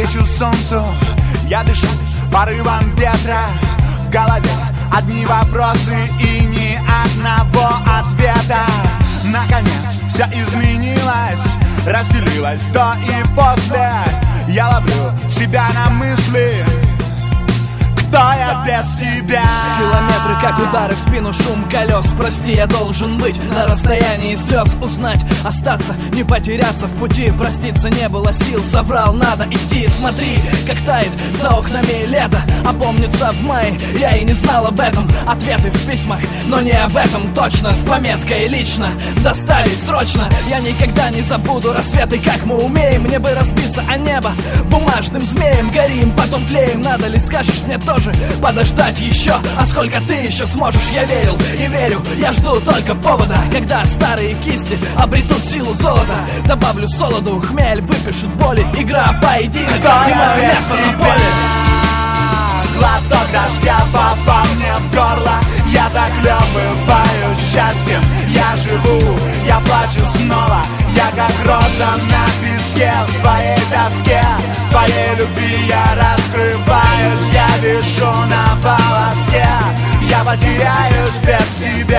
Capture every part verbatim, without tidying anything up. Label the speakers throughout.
Speaker 1: навстречу солнцу, я дышу порывом ветра. В голове одни вопросы и ни одного ответа. Наконец все изменилось, разделилось до и после. Я ловлю себя на мысли: кто я без тебя?
Speaker 2: Километры, как удары в спину, шум колес. Прости, я должен быть на расстоянии слез. Узнать, остаться, не потеряться в пути. Проститься не было сил, соврал, надо идти. Смотри, как тает за окнами лето. Опомнится в мае, я и не знал об этом. Ответы в письмах, но не об этом точно. С пометкой лично, доставить срочно. Я никогда не забуду рассветы, как мы умеем. Мне бы разбиться о небо бумажным змеем. Горим, потом тлеем, надо ли, скажешь мне тоже подождать еще? А сколько ты еще сможешь? Я верил и верю, я жду только повода, когда старые кисти обретут силу золота. Добавлю солоду, хмель выпишет боли. Игра, поединок, и мое место на поле.
Speaker 1: Глоток дождя попал мне в горло. Я захлебываюсь счастьем. Я живу, я плачу снова. Я как роза на песке в своей тоске. В твоей любви я раскрываюсь. Я вишу на волоске. Я потеряюсь без тебя.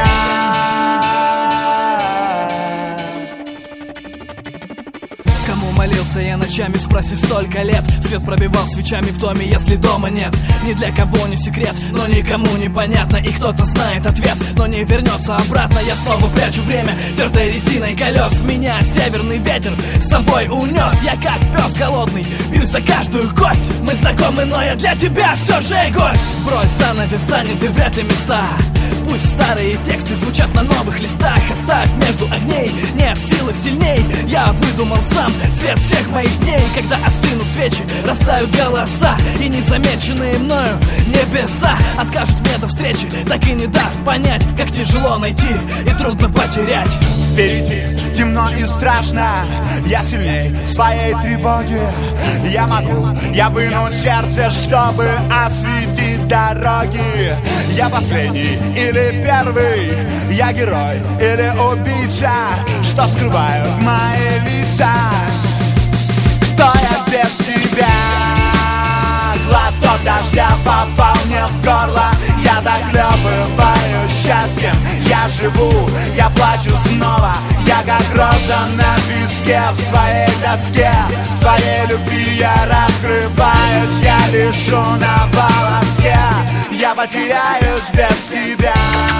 Speaker 2: Кому молился я ночами, спроси, столько лет. Свет пробивал свечами в доме, если дома нет. Ни для кого не секрет, но никому не понятно. И кто-то знает ответ, но не вернется обратно. Я снова прячу время твердой резиной колес. Меня северный ветер с собой унес. Я как пес голодный, бьюсь за каждую кость. Мы знакомы, но я для тебя все же гость. Брось занавес, заняты вряд ли места. Пусть старые тексты звучат на новых листах. Оставь между огней, нет силы сильней. Я выдумал сам цвет всех моих дней. Когда остынут свечи, растают голоса, и незамеченные мною небеса откажут мне до встречи, так и не дав понять, как тяжело найти и трудно потерять.
Speaker 1: Впереди темно и страшно, я сильней своей тревоги. Я могу, я выну сердце, чтобы осветить дороги. Я последний или первый, я герой или убийца, что скрывают мои лица. Кто я без тебя? Глоток дождя попал мне в горло. Я захлебываюсь счастьем. Я живу, я плачу снова. Я как роза на песке в своей тоске. В твоей любви я раскрываюсь. Я вишу на волоске. Я потеряюсь без тебя.